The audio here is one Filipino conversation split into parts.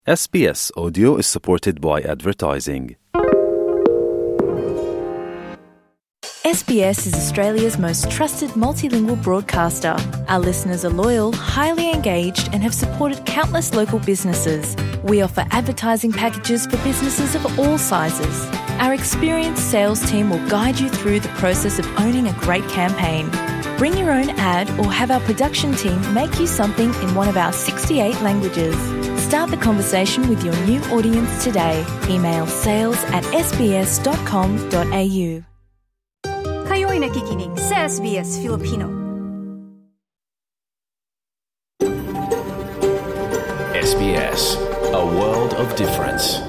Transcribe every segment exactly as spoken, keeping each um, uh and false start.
S B S Audio is supported by advertising. S B S is Australia's most trusted multilingual broadcaster. Our listeners are loyal, highly engaged, and have supported countless local businesses. We offer advertising packages for businesses of all sizes. Our experienced sales team will guide you through the process of owning a great campaign. Bring your own ad or have our production team make you something in one of our sixty-eight languages. Start the conversation with your new audience today. Email sales at s b s dot com dot a u. Kayo'y nakikinig sa S B S Filipino. S B S, a world of difference.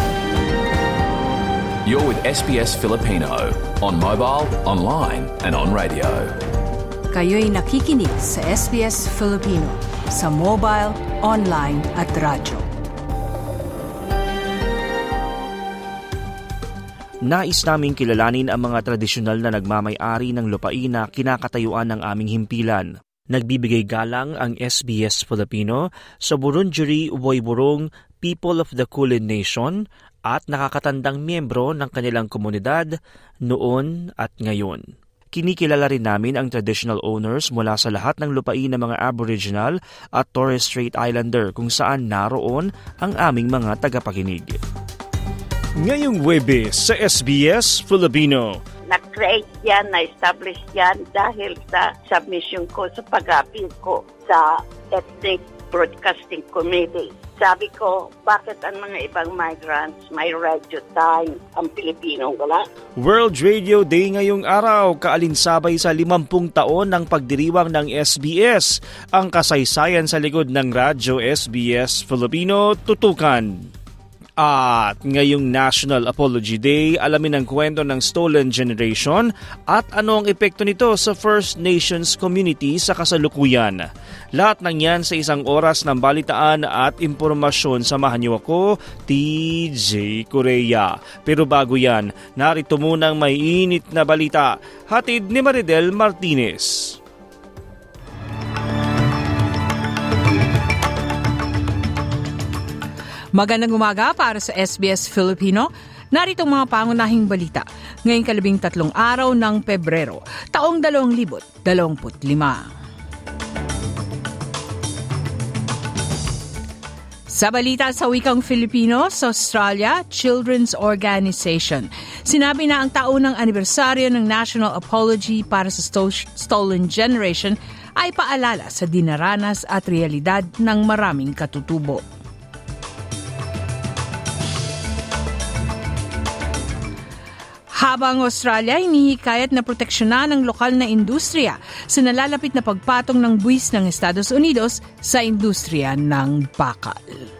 You're with S B S Filipino on mobile, online, and on radio. Kayo'y nakikinig sa S B S Filipino sa mobile, online at radyo. Nais naming kilalanin ang mga tradisyonal na nagmamay-ari ng lupain na kinakatayuan ng aming himpilan. Nagbibigay galang ang S B S Filipino sa Wurundjeri Woiwurrung People of the Kulin Nation at nakakatandang miyembro ng kanilang komunidad noon at ngayon. Kinikilala rin namin ang traditional owners mula sa lahat ng lupain ng mga Aboriginal at Torres Strait Islander kung saan naroon ang aming mga tagapakinig. Ngayong Huwebes sa S B S Filipino. Na-create yan, na-establish yan dahil sa submission ko sa pag-appeal ko sa Ethnic Broadcasting Committee. Sabi ko, bakit ang mga ibang migrants may radio time, ang Pilipino wala? World Radio Day ngayong araw, kaalinsabay sa limampung taon ng pagdiriwang ng S B S. Ang kasaysayan sa likod ng radyo S B S Filipino tutukan. At ngayong National Apology Day, alamin ang kwento ng Stolen Generation at ano ang epekto nito sa First Nations community sa kasalukuyan. Lahat ng yan sa isang oras ng balitaan at impormasyon. Samahan niyo ako, T J Correa. Pero bago yan, narito munang may init na balita. Hatid ni Maridel Martinez. Magandang umaga para sa S B S Filipino. Narito ang mga pangunahing balita ngayong kalabing tatlong araw ng Pebrero, taong dalawang libo dalawamput lima. Sa balita sa wikang Filipino, sa Australia, Children's Organization. Sinabi na ang taunang anibersaryo ng National Apology para sa sto- Stolen Generation ay paalala sa dinaranas at realidad ng maraming katutubo. Habang Australia hinihikayat na proteksyonan ng lokal na industriya sa nalalapit na pagpatong ng buwis ng Estados Unidos sa industriya ng bakal.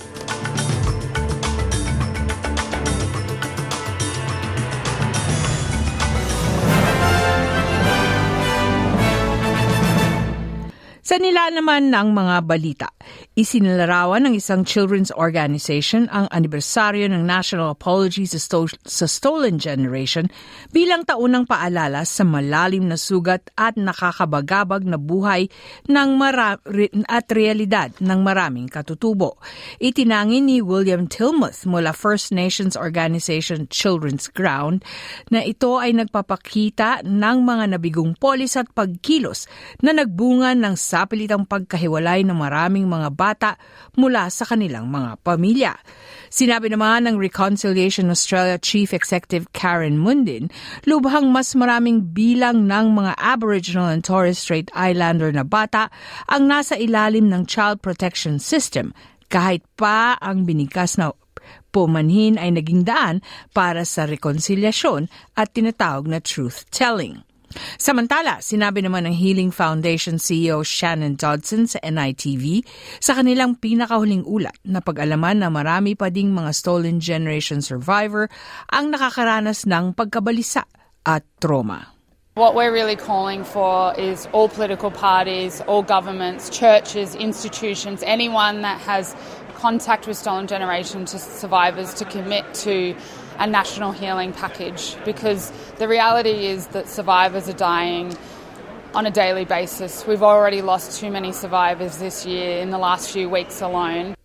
Sa nilalaman ng mga balita, isinilarawan ng isang children's organization ang anibersaryo ng National Apology sa, sto- sa Stolen Generation bilang taunang paalala sa malalim na sugat at nakakabagabag na buhay ng mara- at realidad ng maraming katutubo. Itinangin ni William Tilmuth mula First Nations Organization Children's Ground na ito ay nagpapakita ng mga nabigong polis at pagkilos na nagbunga ng sapilitang pagkahiwalay ng maraming mga bata mula sa kanilang mga pamilya. Sinabi naman ng Reconciliation Australia Chief Executive Karen Mundin, lubhang mas maraming bilang ng mga Aboriginal and Torres Strait Islander na bata ang nasa ilalim ng Child Protection System kahit pa ang binigkas na pumanhin ay naging daan para sa rekonsilyasyon at tinatawag na truth-telling. Samantala, sinabi naman ng Healing Foundation C E O Shannon Dodson sa N I T V sa kanilang pinakahuling ulat na pag-alaman na marami pa ding mga Stolen Generation survivor ang nakakaranas ng pagkabalisa at trauma. What we're really calling for is all political parties, all governments, churches, institutions, anyone that has contact with Stolen Generation to survivors to commit to a national healing package, because the reality is that survivors are dying on a daily basis. We've already lost too many survivors this year in the last few weeks alone.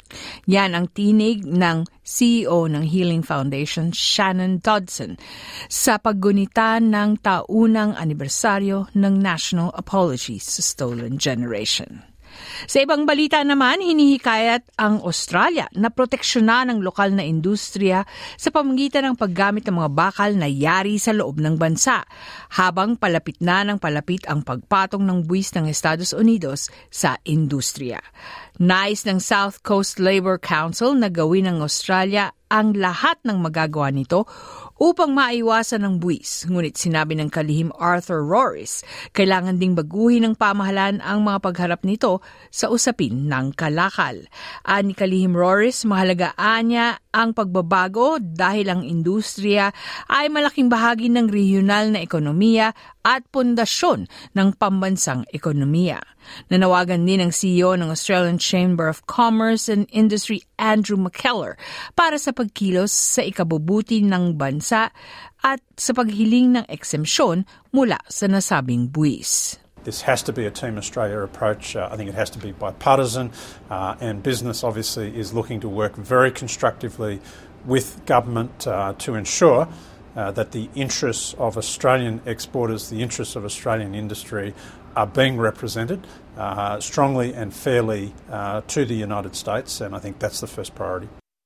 Yan ang tinig ng C E O ng Healing Foundation, Shannon Dodson, sa paggunita ng taunang anibersaryo ng National Apologies sa Stolen Generation. Sa ibang balita naman, hinihikayat ang Australia na proteksyonan ng lokal na industriya sa pamamagitan ng paggamit ng mga bakal na yari sa loob ng bansa, habang palapit na ng palapit ang pagpatong ng buwis ng Estados Unidos sa industriya. Nais ng South Coast Labor Council na gawin ng Australia ang lahat ng magagawa nito upang maiwasan ng buwis. Ngunit sinabi ng kalihim Arthur Rorris, kailangan ding baguhin ng pamahalaan ang mga pagharap nito sa usapin ng kalakal. Ani kalihim Rorris, mahalagaan niya ang pagbabago dahil ang industriya ay malaking bahagi ng regional na ekonomiya at pundasyon ng pambansang ekonomiya. Nanawagan din ng C E O ng Australian Chamber of Commerce and Industry, Andrew McKellar, para sa pagkilos sa ikabubuti ng bansa at sa paghiling ng exempsyon mula sa nasabing buwis. This has to be a Team Australia approach. Uh, I think it has to be bipartisan, uh, and business obviously is looking to work very constructively with government uh, to ensure uh, that the interests of Australian exporters, the interests of Australian industry are being represented uh, strongly and fairly uh, to the United States, and I think that's the first priority.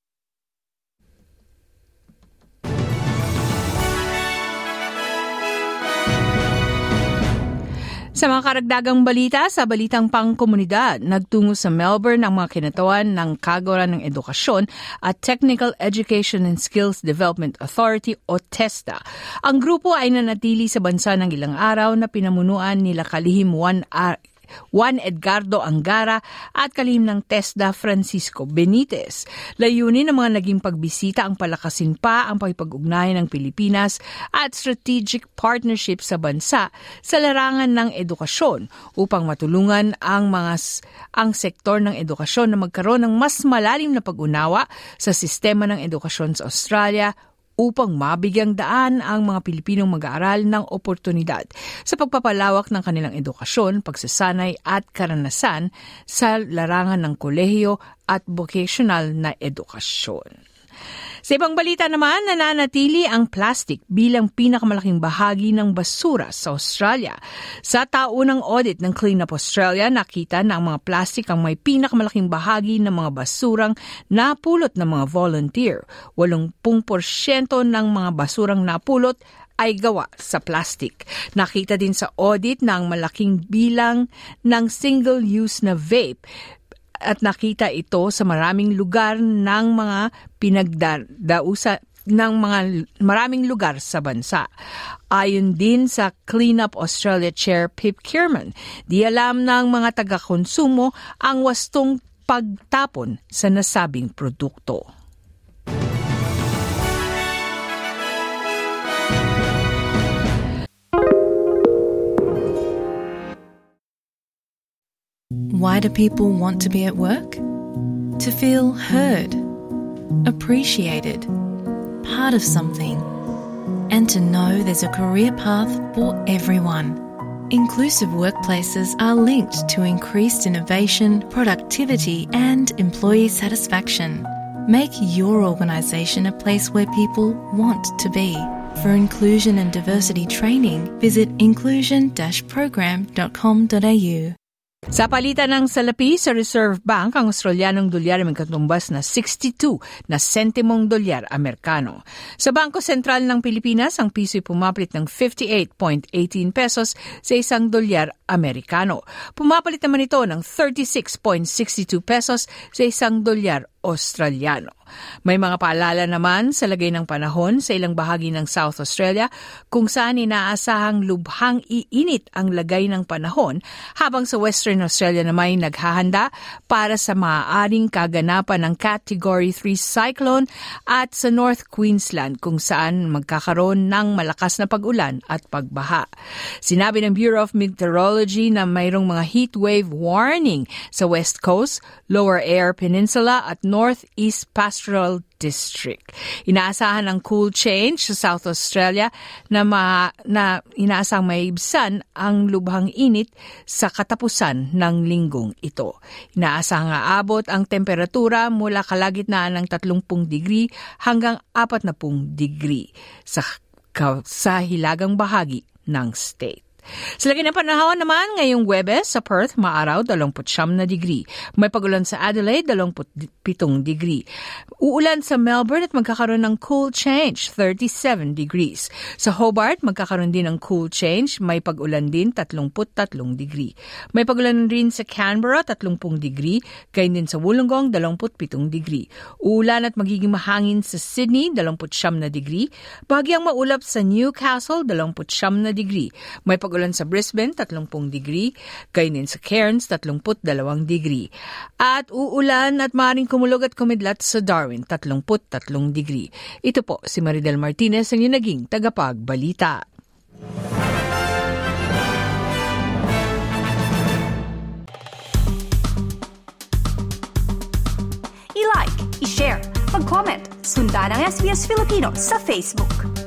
Sa mga karagdagang balita, sa balitang pangkomunidad, nagtungo sa Melbourne ang mga kinatawan ng Kagawaran ng Edukasyon at Technical Education and Skills Development Authority o TESDA. Ang grupo ay nanatili sa bansa ng ilang araw na pinamunuan nila kalihim Juan A. Juan Edgardo Angara at kalihim ng TESDA Francisco Benitez. Layunin ng mga naging pagbisita ang palakasin pa ang pakipag-ugnayan ng Pilipinas at strategic partnership sa bansa sa larangan ng edukasyon upang matulungan ang mga ang sektor ng edukasyon na magkaroon ng mas malalim na pag-unawa sa sistema ng edukasyon sa Australia upang mabigyang daan ang mga Pilipinong mag-aaral ng oportunidad sa pagpapalawak ng kanilang edukasyon, pagsasanay at karanasan sa larangan ng kolehiyo at vocational na edukasyon. Sa ibang balita naman, nananatili ang plastic bilang pinakamalaking bahagi ng basura sa Australia. Sa taunang audit ng Clean Up Australia, nakita na ang mga plastic ang may pinakamalaking bahagi ng mga basurang napulot ng mga volunteer. eighty percent ng mga basurang napulot ay gawa sa plastic. Nakita din sa audit na ang malaking bilang ng single-use na vape at nakita ito sa maraming lugar ng mga pinagdausa ng mga maraming lugar sa bansa. Ayon din sa Clean Up Australia Chair Pip Kierman, di alam ng mga taga-konsumo ang wastong pagtapon sa nasabing produkto. Why do people want to be at work? To feel heard, appreciated, part of something, and to know there's a career path for everyone. Inclusive workplaces are linked to increased innovation, productivity, and employee satisfaction. Make your organisation a place where people want to be. For inclusion and diversity training, visit inclusion dash program dot com dot a u. Sa palitan ng salapi sa Reserve Bank, ang Australianong dolyar ay magkatumbas na sixty-two na sentimong dolyar Amerikano. Sa Bangko Sentral ng Pilipinas, ang piso ay pumapalit ng fifty-eight point one eight pesos sa isang dolyar Amerikano. Pumapalit naman ito ng thirty-six point six two pesos sa isang dolyar Australiano. May mga paalala naman sa lagay ng panahon sa ilang bahagi ng South Australia kung saan inaasahang lubhang iinit ang lagay ng panahon, habang sa Western Australia naman ay naghahanda para sa maaaring kaganapan ng Category three cyclone, at sa North Queensland kung saan magkakaroon ng malakas na pag-ulan at pagbaha. Sinabi ng Bureau of Meteorology na mayroong mga heat wave warning sa West Coast, Lower Eyre Peninsula at Northeast Pastoral District. Inaasahan ang cool change sa South Australia na, ma, na inaasang maibsan ang lubhang init sa katapusan ng linggong ito. Inaasahang aabot ang temperatura mula kalagitnaan ng thirty degree hanggang forty degree sa, sa hilagang bahagi ng state. Sa lagi ng panahon naman, ngayong Huwebes sa Perth, maaraw, twenty-nine na degree. May pagulan sa Adelaide, twenty-seven degree. Uulan sa Melbourne at magkakaroon ng cool change, thirty-seven degrees. Sa Hobart, magkakaroon din ng cool change, may pagulan din, thirty-three degree. May pagulan rin sa Canberra, thirty degree, gayon din sa Wollongong, twenty-seven degree. Uulan at magiging mahangin sa Sydney, twenty-nine na degree. Bahagyang maulap sa Newcastle, twenty-nine na degree. May pagulan ulan sa Brisbane, thirty degree, gayon din sa Cairns, thirty-two degree. At uulan at maaaring kumulog at kumidlat sa Darwin, thirty-three degree. Ito po si Maridel Martinez, ang inyong naging tagapagbalita. I-like, i-share, mag-comment, sundan ang S B S Filipino sa Facebook.